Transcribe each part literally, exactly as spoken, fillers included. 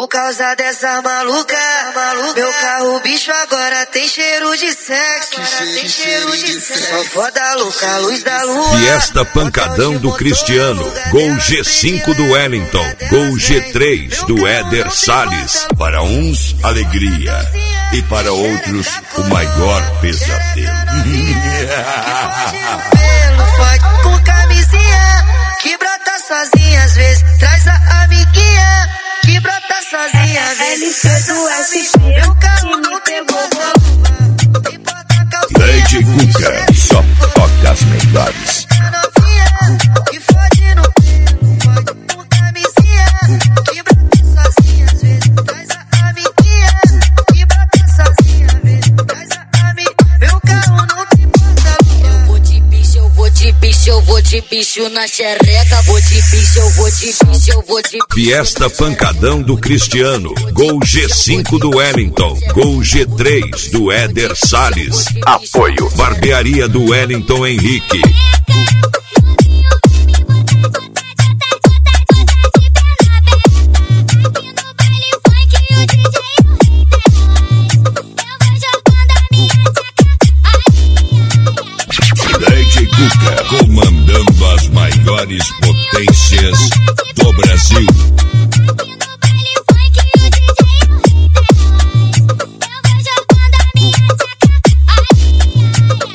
Por causa dessa maluca, maluca, meu carro bicho agora tem cheiro de sexo, agora tem cheiro de sexo. Só foda louca, luz da lua. Fiesta Pancadão do Cristiano, Gol G cinco do Wellington, Gol G três do Éder Salles. Para uns, alegria, e para outros, o maior pesadelo. Pelo com camisinha, que brota sozinha às vezes, traz a amiguinha, que brota sozinha às vezes, traz a amiguinha. Meu carro não tem porta-luva, tem porta-calcinha. Lady Cuca, só toca as melhores. Que fode no pelo, fode com camisinha, que brota sozinha às vezes, traz a amiguinha, que brota sozinha às vezes, traz a amiguinha. Meu carro não tem porta-luva. Eu vou de bicho, eu vou de bicho, eu vou de bicho na xereca, vou de bicho, eu vou de bicho, eu vou de bicho. Fiesta Pancadão do Cristiano, Gol G cinco do Wellington, Gol G três do Éder Salles. Apoio Barbearia do Wellington Henrique. Lady Cuca, comandando as maiores potências do Brasil.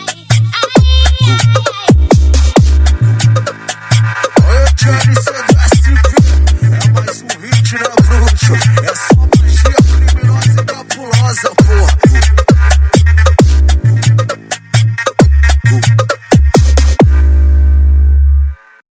Olha o Johnny, seu